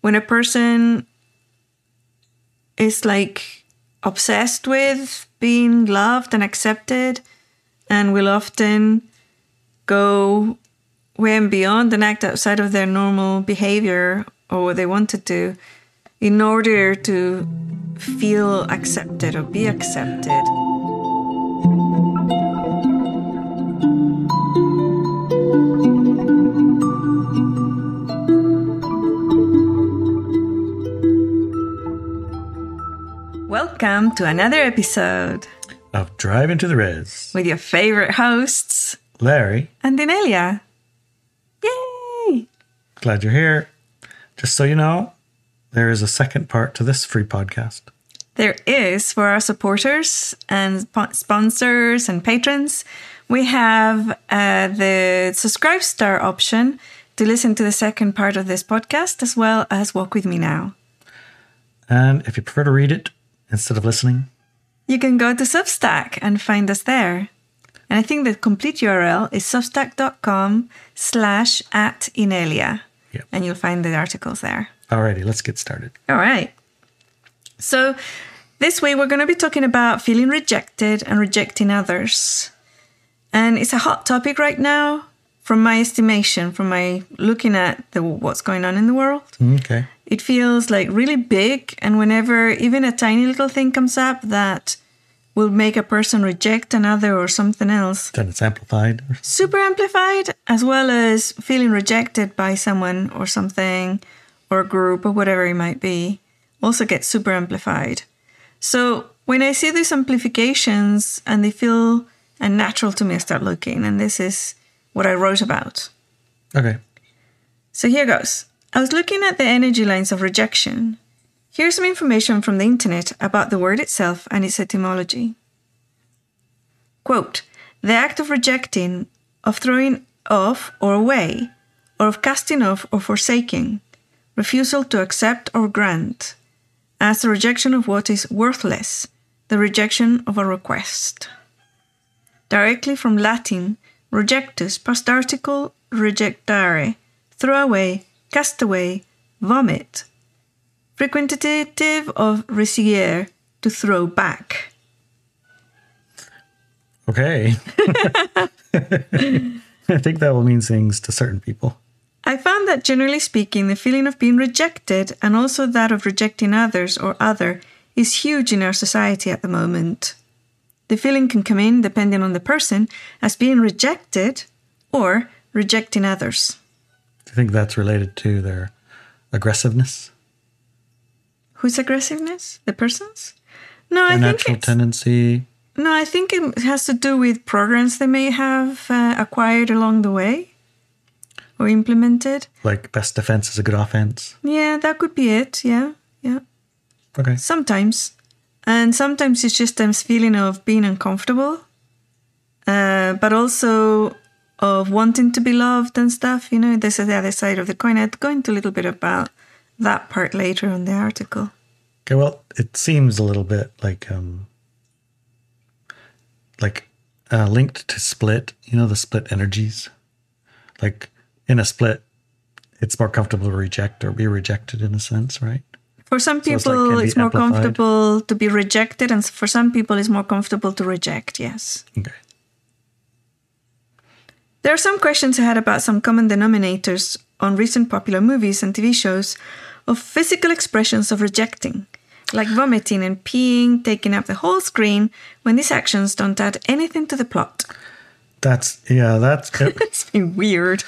when a person is like obsessed with being loved and accepted, and will often go way and beyond and act outside of their normal behavior or what they want to do in order to feel accepted or be accepted. Welcome to another episode of Driving to the Res with your favorite hosts, Larry and Inelia. Yay! Glad you're here. Just so you know, there is a second part to this free podcast. There is for our supporters and sponsors and patrons. We have the subscribe star option to listen to the second part of this podcast, as well as Walk With Me Now. And if you prefer to read it instead of listening, you can go to Substack and find us there. And I think the complete URL is substack.com/@Inelia. Yep. And you'll find the articles there. Alrighty, let's get started. All right. So this week we're going to be talking about feeling rejected and rejecting others. And it's a hot topic right now from my estimation, from my looking at what's going on in the world. Okay. It feels like really big, and whenever even a tiny little thing comes up that will make a person reject another or something else, Then it's amplified. super amplified, as well as feeling rejected by someone or something or a group or whatever it might be, also gets super amplified. So when I see these amplifications and they feel unnatural to me, I start looking, and this is what I wrote about. Okay. So here goes. I was looking at the energy lines of rejection. Here's some information from the internet about the word itself and its etymology. Quote, the act of rejecting, of throwing off or away, or of casting off or forsaking, refusal to accept or grant, as the rejection of what is worthless, the rejection of a request. Directly from Latin, rejectus, past article rejectare, throw away, cast away, vomit. Frequentative of resiere, to throw back. Okay. I think that will mean things to certain people. I found that generally speaking, the feeling of being rejected and also that of rejecting others or other is huge in our society at the moment. The feeling can come in, depending on the person, as being rejected or rejecting others. Do you think that's related to their aggressiveness? Whose aggressiveness? The person's? No, Their natural tendency? No, I think it has to do with programs they may have acquired along the way or implemented. Like best defense is a good offense? Yeah, that could be it. Yeah. Okay. Sometimes. And sometimes it's just a feeling of being uncomfortable, but also of wanting to be loved and stuff. You know, this is the other side of the coin. I'd go into a little bit about that part later in the article. Okay, well, it seems a little bit like linked to split. You know, the split energies. Like in a split, it's more comfortable to reject or be rejected in a sense, right? For some people, it's more comfortable to be rejected, and for some people, it's more comfortable to reject, yes. Okay. There are some questions I had about some common denominators on recent popular movies and TV shows of physical expressions of rejecting, like vomiting and peeing, taking up the whole screen, when these actions don't add anything to the plot. That's It's been weird.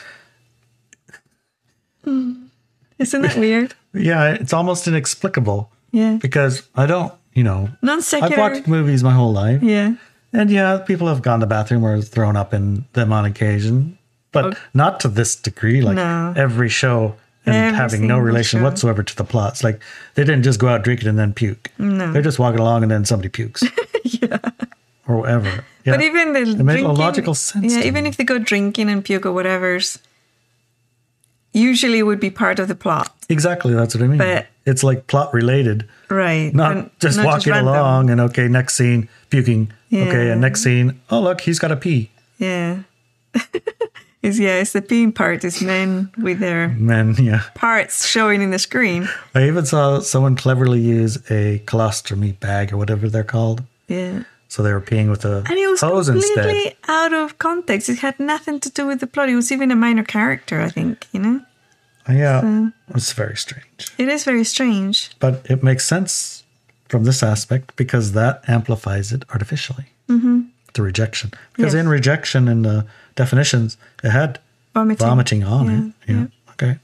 Isn't that weird? Yeah, it's almost inexplicable. Yeah. Because I don't, Non-secular. I've watched movies my whole life. Yeah. And yeah, people have gone to the bathroom or thrown up in them on occasion. But not to this degree. Like every show and every having no relation whatsoever to the plots. Like they didn't just go out drinking and then puke. No. They're just walking along and then somebody pukes. Yeah. Or whatever. Yeah. But even the it makes a logical sense. Yeah, even if they go drinking and puke or whatever's, usually would be part of the plot. Exactly, that's what I mean. But it's like plot related. Right. Not just walking along and okay, next scene, puking. Yeah. Okay, and next scene, oh look, he's got to pee. Yeah. it's the peeing part. It's men with their Men, yeah. parts showing in the screen. I even saw someone cleverly use a colostomy bag or whatever they're called. Yeah. So they were peeing with a And it was hose completely instead. out of context. It had nothing to do with the plot. It was even a minor character, I think, you know? Yeah, it's very strange. It is very strange. But it makes sense from this aspect because that amplifies it artificially. Mm-hmm. The rejection. Because Yes. in rejection, in the definitions, it had vomiting on it. Yeah. Okay.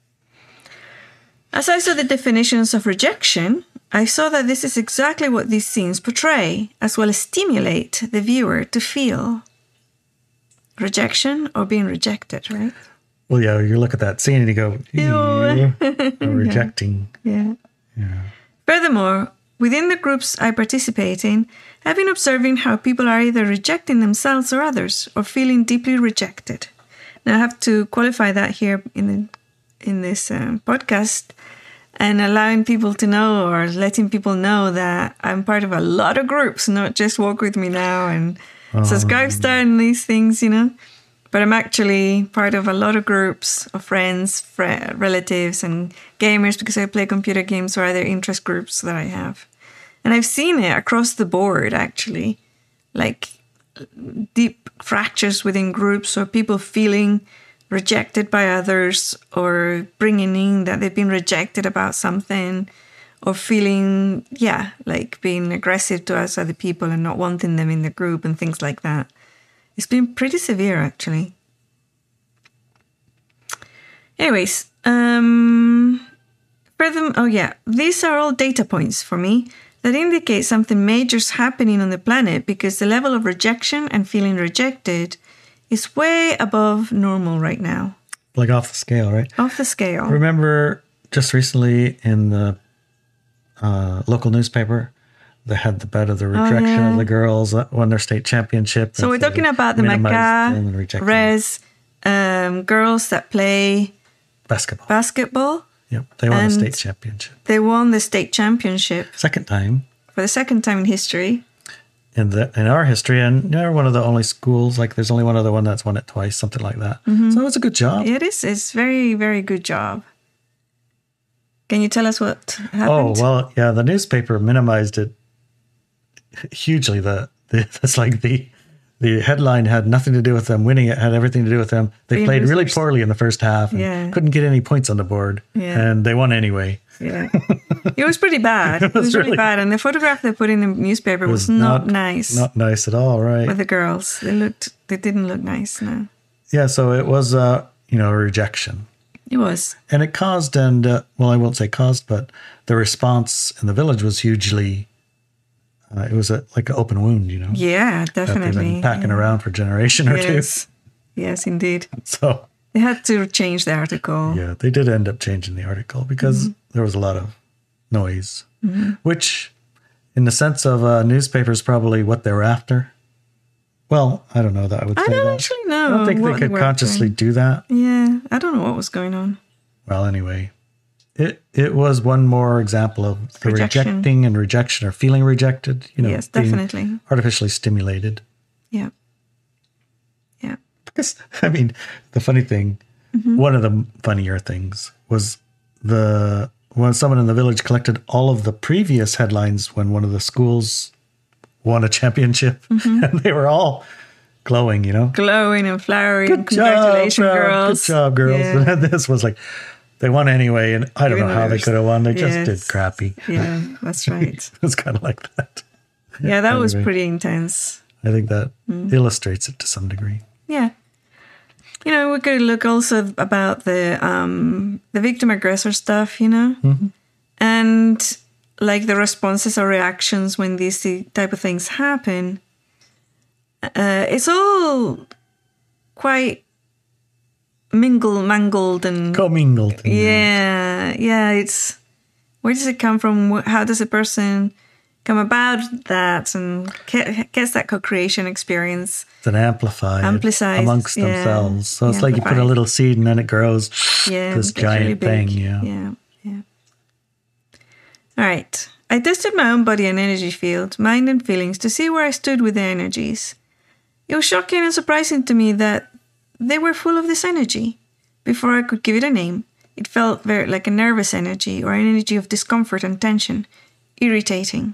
As I saw the definitions of rejection, I saw that this is exactly what these scenes portray, as well as stimulate the viewer to feel rejection or being rejected, right? Well, yeah, you look at that scene and you go, Ew. rejecting. Yeah. Yeah. Furthermore, within the groups I participate in, I've been observing how people are either rejecting themselves or others, or feeling deeply rejected. Now, I have to qualify that here in this podcast, and allowing people to know, or letting people know, that I'm part of a lot of groups, not just Walk With Me Now and Subscribe Star and these things, you know. But I'm actually part of a lot of groups of friends, relatives, and gamers, because I play computer games or other interest groups that I have. And I've seen it across the board, actually, like deep fractures within groups, or people feeling rejected by others, or bringing in that they've been rejected about something, or feeling, like being aggressive towards other people and not wanting them in the group and things like that. It's been pretty severe, actually. Anyways, these are all data points for me that indicate something major is happening on the planet, because the level of rejection and feeling rejected is way above normal right now. Like off the scale, right? Off the scale. Remember just recently in the local newspaper, they had the bet of the rejection of the girls that won their state championship. So we're talking about the Maca Res girls that play basketball. Yep, they won the state championship. They won the state championship. Second time. For the second time in history. In our history, and they're one of the only schools, like there's only one other one that's won it twice, something like that. Mm-hmm. So it's a good job. It is. It's very, very good job. Can you tell us what happened? Oh, well, yeah, the newspaper minimized it hugely. That's like the headline had nothing to do with them winning. It had everything to do with them. They played really poorly in the first half and couldn't get any points on the board. Yeah. And they won anyway. Yeah. It was pretty bad. It was really bad. And the photograph they put in the newspaper was not nice. Not nice at all, right? With the girls. They didn't look nice, no. Yeah, so it was a rejection. It was. And it caused, I won't say caused, but the response in the village was hugely, it was like an open wound, you know? Yeah, definitely. That they've been packing around for a generation or two. Yes, indeed. So they had to change the article. Yeah, they did end up changing the article because there was a lot of noise, which in the sense of newspapers, probably what they were after. Well, I don't know that I would say that. I don't actually know. I don't think they could consciously do that. Yeah, I don't know what was going on. Well, anyway, it was one more example of the rejecting and rejection, or feeling rejected, yes, definitely. Being artificially stimulated. Yeah. Yeah. Because, I mean, the funny thing, one of the funnier things was when someone in the village collected all of the previous headlines when one of the schools won a championship, and they were all glowing, glowing and flowering. Good Congratulations, girls. Good job, girls. Yeah. And this was like, they won anyway, and I don't know how they could have won. They just did crappy. Yeah, that's right. It was kind of like that. Yeah, that was pretty intense. I think that illustrates it to some degree. Yeah. We could look also about the victim aggressor stuff, and like the responses or reactions when these type of things happen. It's all quite mangled and commingled. Yeah. It's, where does it come from? How does a person come about that and gets that co-creation experience? It's an amplified amongst themselves. So it's like you put a little seed and then it grows this giant really thing. Yeah. All right. I tested my own body and energy field, mind and feelings, to see where I stood with the energies. It was shocking and surprising to me that they were full of this energy. Before I could give it a name, it felt very like a nervous energy or an energy of discomfort and tension, irritating.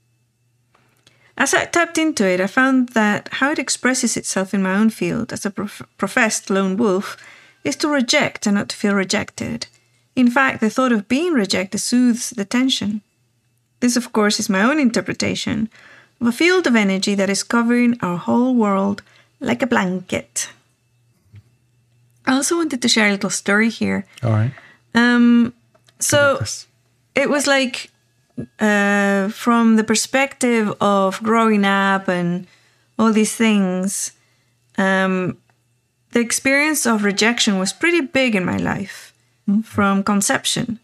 As I tapped into it, I found that how it expresses itself in my own field as a professed lone wolf is to reject and not to feel rejected. In fact, the thought of being rejected soothes the tension. This, of course, is my own interpretation of a field of energy that is covering our whole world like a blanket. I also wanted to share a little story here. All right. So it was like from the perspective of growing up and all these things, the experience of rejection was pretty big in my life from conception.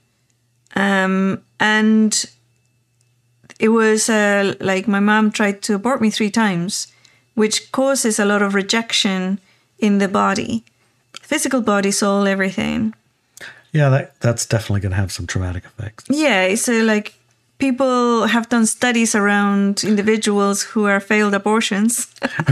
And it was like my mom tried to abort me 3 times, which causes a lot of rejection in the body. Physical body, soul, everything. Yeah, that's definitely going to have some traumatic effects. Yeah, so like people have done studies around individuals who are failed abortions.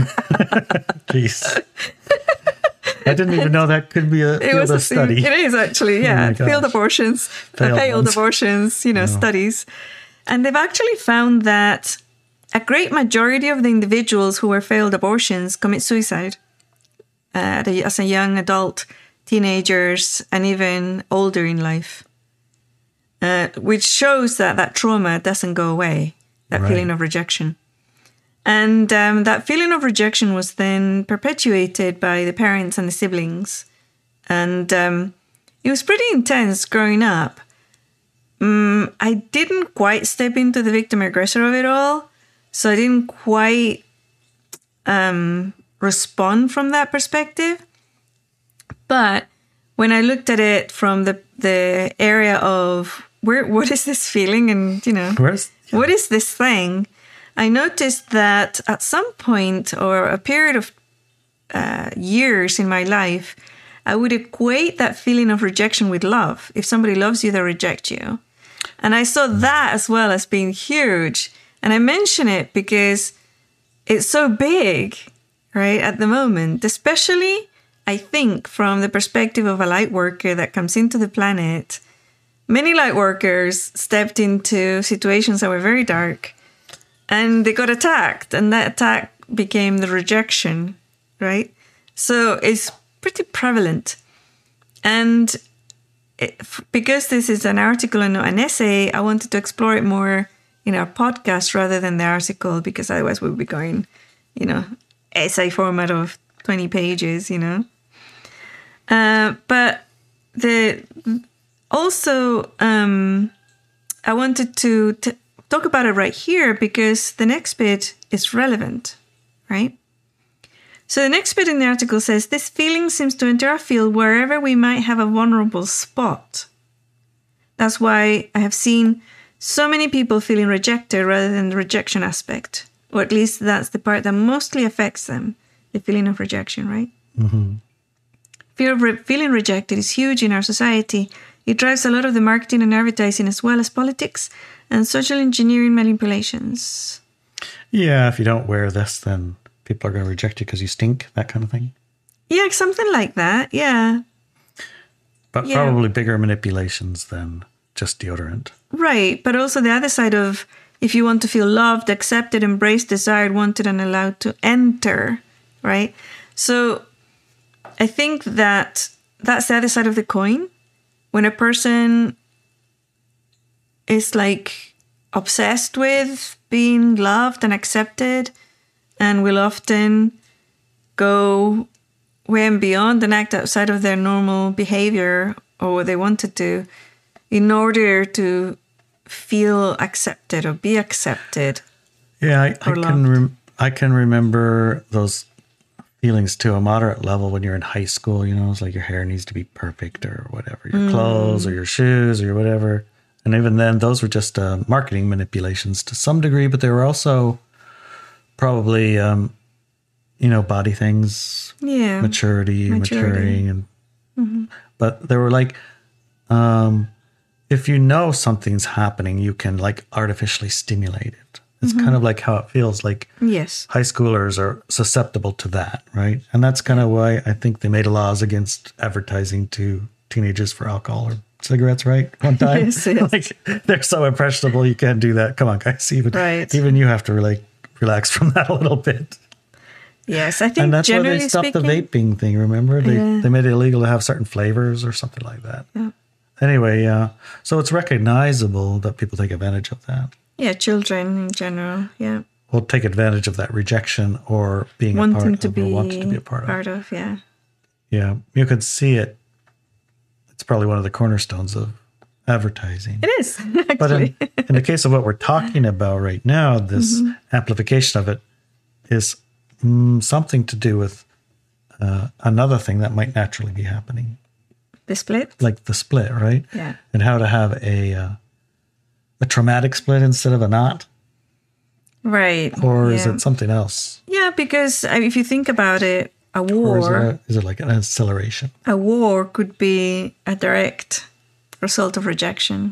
Jeez. I didn't even know that could be a field of study. It is actually, yeah. Oh failed abortions, failed abortions, studies. And they've actually found that a great majority of the individuals who were failed abortions commit suicide as a young adult, teenagers, and even older in life, which shows that trauma doesn't go away, that feeling of rejection. And that feeling of rejection was then perpetuated by the parents and the siblings. And it was pretty intense growing up. I didn't quite step into the victim-aggressor of it all, so I didn't quite respond from that perspective. But when I looked at it from the area of what is this feeling and, what is this thing, I noticed that at some point or a period of years in my life, I would equate that feeling of rejection with love. If somebody loves you, they reject you. And I saw that as well as being huge. And I mention it because it's so big, right, at the moment, especially, I think, from the perspective of a light worker that comes into the planet. Many light workers stepped into situations that were very dark and they got attacked, and that attack became the rejection, right? So it's pretty prevalent. And because this is an article and not an essay, I wanted to explore it more in our podcast rather than the article, because otherwise we'll be going, essay format of 20 pages, But I wanted to talk about it right here because the next bit is relevant, right? So the next bit in the article says, this feeling seems to enter our field wherever we might have a vulnerable spot. That's why I have seen so many people feeling rejected rather than the rejection aspect, or at least that's the part that mostly affects them, the feeling of rejection, right? Mm-hmm. Fear of feeling rejected is huge in our society. It drives a lot of the marketing and advertising as well as politics and social engineering manipulations. Yeah, if you don't wear this, then people are going to reject you because you stink, that kind of thing. Yeah, something like that, yeah. But probably bigger manipulations than just deodorant. Right, but also the other side of if you want to feel loved, accepted, embraced, desired, wanted, and allowed to enter, right? So I think that that's the other side of the coin. When a person is like obsessed with being loved and accepted and will often go way and beyond and act outside of their normal behavior or what they want to do in order to feel accepted or be accepted. Yeah, I can remember those feelings to a moderate level when you're in high school. It's like your hair needs to be perfect or whatever, your clothes or your shoes or whatever. And even then, those were just marketing manipulations to some degree, but they were also probably, body things, maturing. And But they were like, if you know something's happening, you can like artificially stimulate it. It's kind of like how it feels like Yes. high schoolers are susceptible to that, right? And that's kind of why I think they made laws against advertising to teenagers for alcohol or cigarettes, right? One time. Yes. Like, they're so impressionable, you can't do that. Come on, guys. Even you have to really relax from that a little bit. Yes, I think and that's why generally they stopped speaking, the vaping thing, remember? They made it illegal to have certain flavors or something like that. Yeah. Anyway, so it's recognizable that people take advantage of that. Yeah, children in general, yeah. Will take advantage of that rejection or being Wanting a part to of be or wanting to be a part of. Yeah. Yeah, you can see it. It's probably one of the cornerstones of advertising. It is, actually. But in the case of what we're talking about right now, this amplification of it is something to do with another thing that might naturally be happening. The split? Like the split, right? Yeah. And how to have a traumatic split instead of a not. Right. Or is it something else? Yeah, because if you think about it, a war... Or is it like an acceleration? A war could be a direct result of rejection.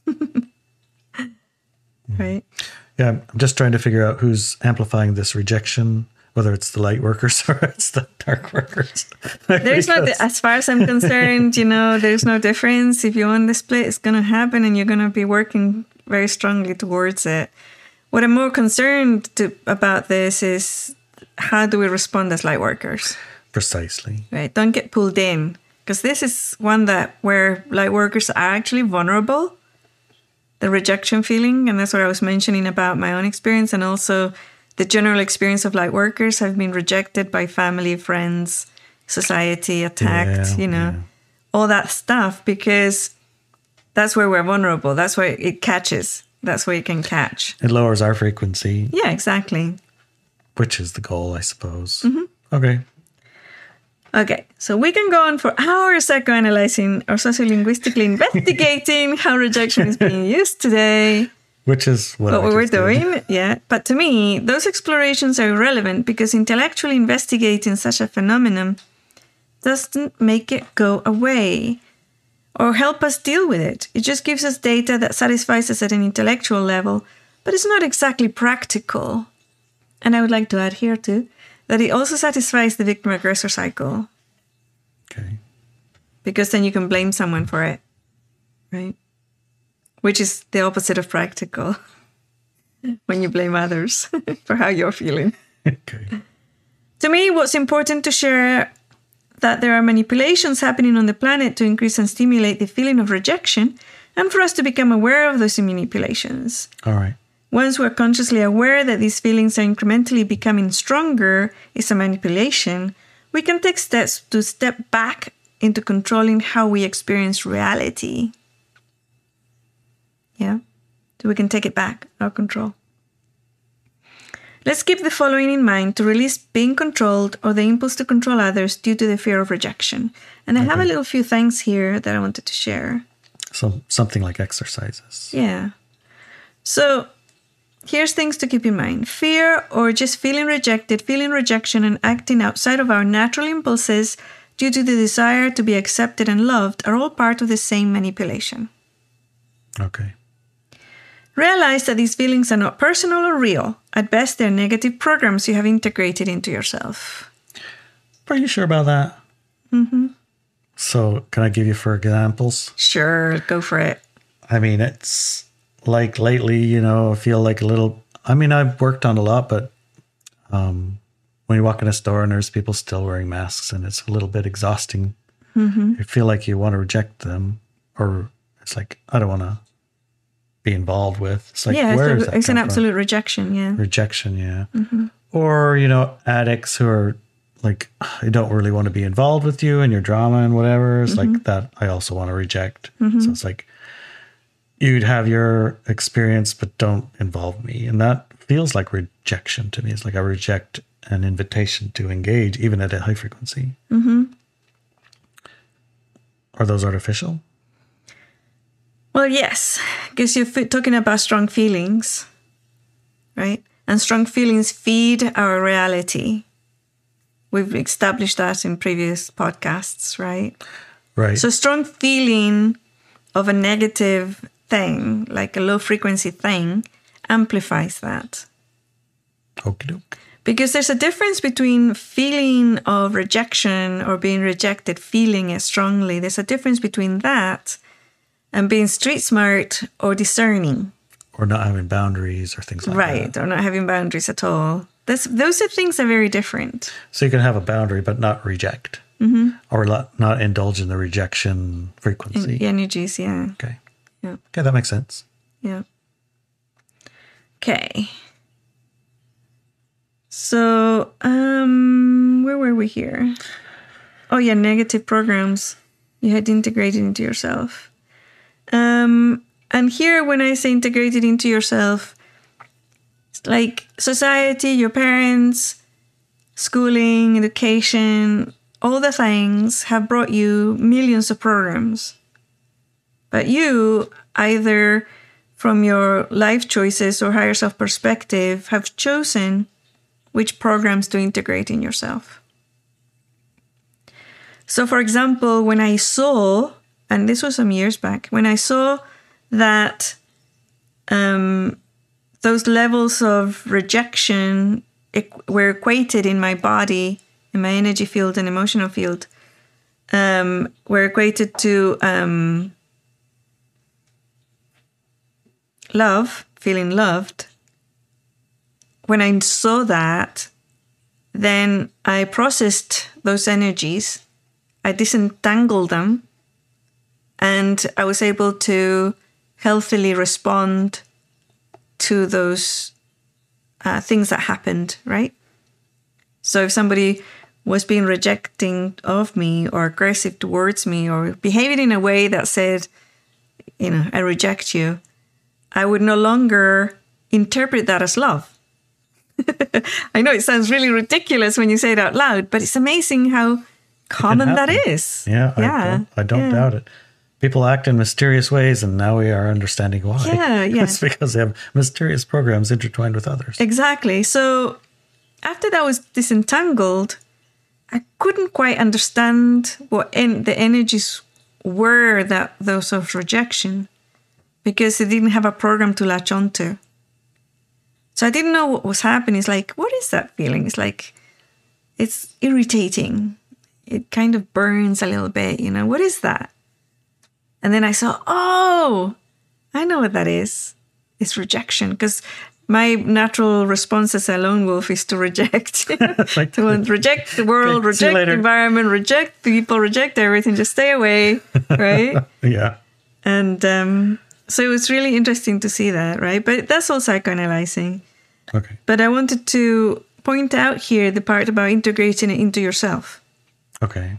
Right? Yeah, I'm just trying to figure out who's amplifying this rejection, whether it's the light workers or it's the dark workers. There's no, as far as I'm concerned, there's no difference. If you want the split, it's going to happen and you're going to be working very strongly towards it. What I'm more concerned about this is how do we respond as light workers? Precisely. Right. Don't get pulled in, because this is one where light workers are actually vulnerable. The rejection feeling, and that's what I was mentioning about my own experience, and also the general experience of light workers have been rejected by family, friends, society, attacked, all that stuff, because that's where we're vulnerable. That's where it catches. That's where you can catch. It lowers our frequency. Yeah, exactly. Which is the goal, I suppose. Okay. Okay, so we can go on for hours psychoanalyzing or sociolinguistically investigating how rejection is being used today. Which is what we were doing, yeah. But to me, those explorations are irrelevant because intellectually investigating such a phenomenon doesn't make it go away or help us deal with it. It just gives us data that satisfies us at an intellectual level, but it's not exactly practical. And I would like to add here too, that it also satisfies the victim-aggressor cycle. Okay. Because then you can blame someone for it, right? Which is the opposite of practical. When you blame others for how you're feeling. Okay. To me, what's important to share that there are manipulations happening on the planet to increase and stimulate the feeling of rejection, and for us to become aware of those manipulations. All right. Once we're consciously aware that these feelings are incrementally becoming stronger, it's a manipulation, we can take steps to step back into controlling how we experience reality. Yeah? So we can take it back, our control. Let's keep the following in mind to release being controlled or the impulse to control others due to the fear of rejection. And I have a little few things here that I wanted to share. So something like exercises. Yeah. So here's things to keep in mind. Fear or just feeling rejected, feeling rejection and acting outside of our natural impulses due to the desire to be accepted and loved are all part of the same manipulation. Okay. Realize that these feelings are not personal or real. At best, they're negative programs you have integrated into yourself. Are you sure about that? Mm-hmm. So can I give you for examples? Sure, go for it. I mean, it's like lately, I feel like a little, I've worked on a lot, but when you walk in a store and there's people still wearing masks and it's a little bit exhausting, you feel like you want to reject them, or it's like, I don't want to be involved with. It's like, where is that it's an come absolute from? rejection, yeah. Rejection, yeah. Or, addicts who are like, I don't really want to be involved with you and your drama and whatever. It's like that I also want to reject. So it's like, you'd have your experience, but don't involve me. And that feels like rejection to me. It's like I reject an invitation to engage, even at a high frequency. Are those artificial? Well, yes, because you're talking about strong feelings, right? And strong feelings feed our reality. We've established that in previous podcasts, right? Right. So strong feeling of a negative thing, like a low frequency thing, amplifies that. Okie doke. Because there's a difference between feeling of rejection or being rejected, feeling it strongly. There's a difference between that and being street smart or discerning. Or not having boundaries or things like that. Right, or not having boundaries at all. Those are things that are very different. So you can have a boundary but not reject. Mm-hmm. Or not indulge in the rejection frequency. Energies, yeah. Okay. Yeah. Okay, that makes sense. Yeah. Okay. So, where were we here? Oh, yeah, negative programs you had integrated into yourself. And here, when I say integrated into yourself, it's like society, your parents, schooling, education, all the things have brought you millions of programs. But you, either from your life choices or higher self perspective, have chosen which programs to integrate in yourself. So, for example, when I saw, and this was some years back, when I saw that those levels of rejection were equated in my body, in my energy field and emotional field, were equated to love, feeling loved. When I saw that, then I processed those energies, I disentangled them, and I was able to healthily respond to those things that happened, right? So if somebody was being rejecting of me or aggressive towards me or behaving in a way that said, I reject you, I would no longer interpret that as love. I know it sounds really ridiculous when you say it out loud, but it's amazing how common that is. Yeah. I don't doubt it. People act in mysterious ways, and now we are understanding why. Yeah. It's because they have mysterious programs intertwined with others. Exactly. So after that was disentangled, I couldn't quite understand what the energies were those of rejection, because they didn't have a program to latch onto. So I didn't know what was happening. It's like, what is that feeling? It's like, it's irritating. It kind of burns a little bit, what is that? And then I saw, oh, I know what that is. It's rejection. Because my natural response as a lone wolf is to reject. To reject the world, reject the environment, reject people, reject everything, just stay away, right? Yeah. And so it was really interesting to see that, right? But that's all psychoanalyzing. Okay. But I wanted to point out here the part about integrating it into yourself. Okay.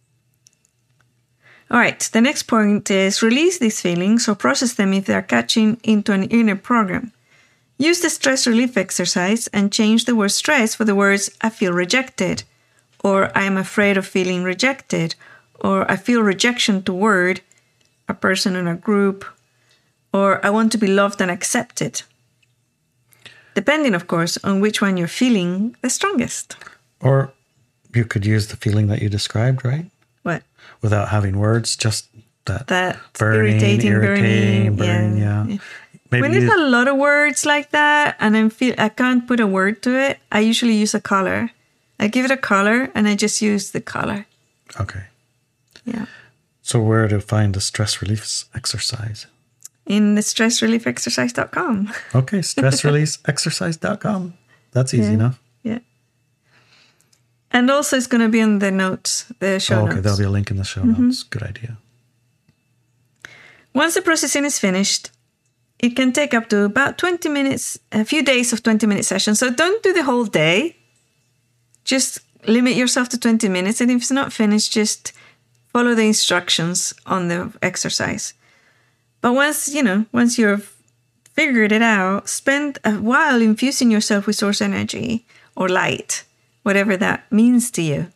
All right. The next point is release these feelings or process them if they are catching into an inner program. Use the stress relief exercise and change the word stress for the words I feel rejected, or I am afraid of feeling rejected, or I feel rejection toward a person in a group, or I want to be loved and accepted. Depending, of course, on which one you're feeling the strongest. Or you could use the feeling that you described, right? What? Without having words, just that burning, irritating, burning, yeah. Maybe when there's a lot of words like that and I can't put a word to it, I usually use a color. I give it a color and I just use the color. Okay. Yeah. So where to find the stress relief exercise? In the stressreliefexercise.com. Okay, stressreleaseexercise.com. That's easy enough. Yeah. And also it's going to be in the notes, the show notes. Okay, there'll be a link in the show notes. Good idea. Once the processing is finished, it can take up to about 20 minutes, a few days of 20-minute sessions. So don't do the whole day. Just limit yourself to 20 minutes. And if it's not finished, just follow the instructions on the exercise. But once you've figured it out, spend a while infusing yourself with source energy or light, whatever that means to you.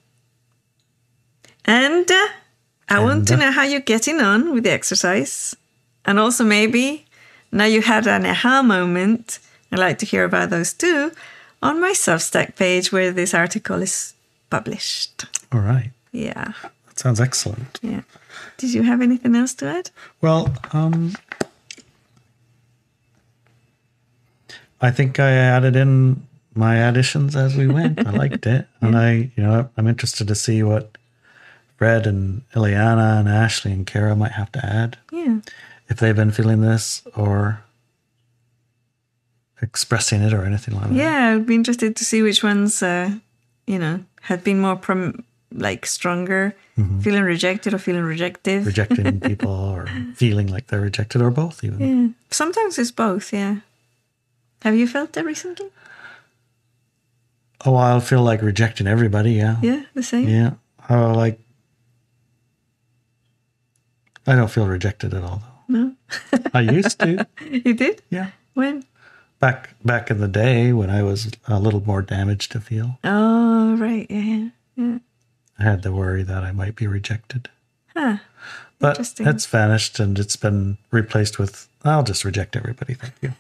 And I want to know how you're getting on with the exercise. And also maybe now you had an aha moment. I'd like to hear about those too on my Substack page where this article is published. All right. Yeah. That sounds excellent. Yeah. Did you have anything else to add? Well, I think I added in my additions as we went. I liked it. And I'm interested to see what Fred and Ileana and Ashley and Kara might have to add. Yeah. If they've been feeling this or expressing it or anything like that. Yeah, I'd be interested to see which ones, had been more stronger, feeling rejected or feeling rejective. Rejecting people or feeling like they're rejected or both even. Yeah. Sometimes it's both, yeah. Have you felt that recently? Oh, I'll feel like rejecting everybody, yeah. Yeah, the same? Yeah. I don't feel rejected at all, though. No? I used to. You did? Yeah. When? Back in the day when I was a little more damaged to feel. Oh, right. Yeah. I had the worry that I might be rejected. Huh. But Interesting. it's vanished and it's been replaced with, I'll just reject everybody, thank you.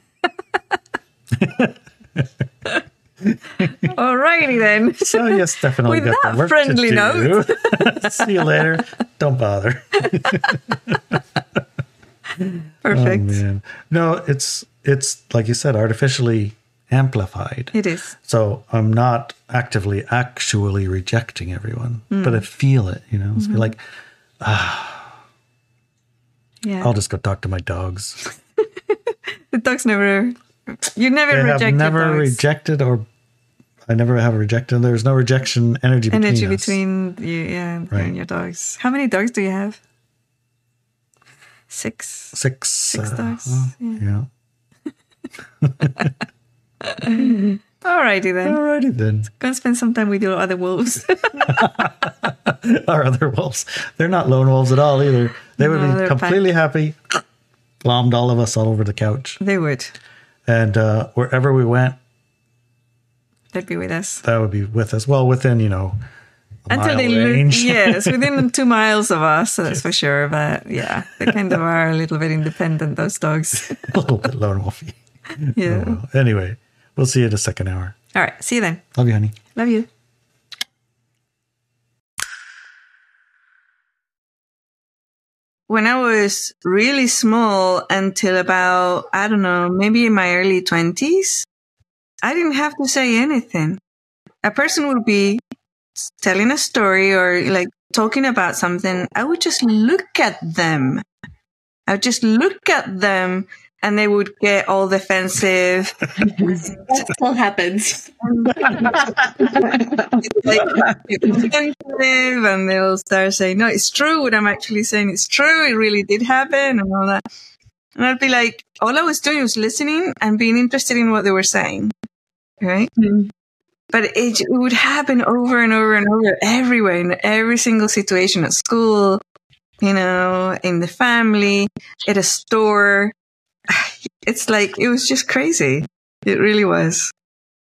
Alrighty then. So yes, definitely With got that the work friendly to note. do. See you later. Don't bother. Perfect. Oh, man. No, it's like you said, artificially amplified. It is. So I'm not actually rejecting everyone, but I feel it, It's like, Yeah. I'll just go talk to my dogs. The dogs never. You never They reject have never dogs. rejected, or I never have rejected. There's no rejection energy between us. between you, and your dogs. How many dogs do you have? 6. Six. 6 dogs. Yeah. Alrighty then. Alrighty then. Go and spend some time with your other wolves. Our other wolves. They're not lone wolves at all either. They would No, be they're completely happy. Glommed all of us all over the couch. They would. And wherever we went, They'd be with us. that would be with us. Well, within, a Until mile they range. yes, within 2 miles of us, that's for sure. But yeah, they kind of are a little bit independent, those dogs. A little bit lone wolfy. Yeah. Oh, well. Anyway, we'll see you in the second hour. All right. See you then. Love you, honey. Love you. When I was really small until about, I don't know, maybe in my early 20s, I didn't have to say anything. A person would be telling a story or talking about something. I would just look at them. I would just look at them and they would get all defensive. That still happens. Defensive, and they'll start saying, no, it's true. What I'm actually saying is true. It really did happen and all that. And I'd be like, all I was doing was listening and being interested in what they were saying. Right? Mm. But it would happen over and over and over everywhere, in every single situation, at school, in the family, at a store. It's like, it was just crazy. It really was.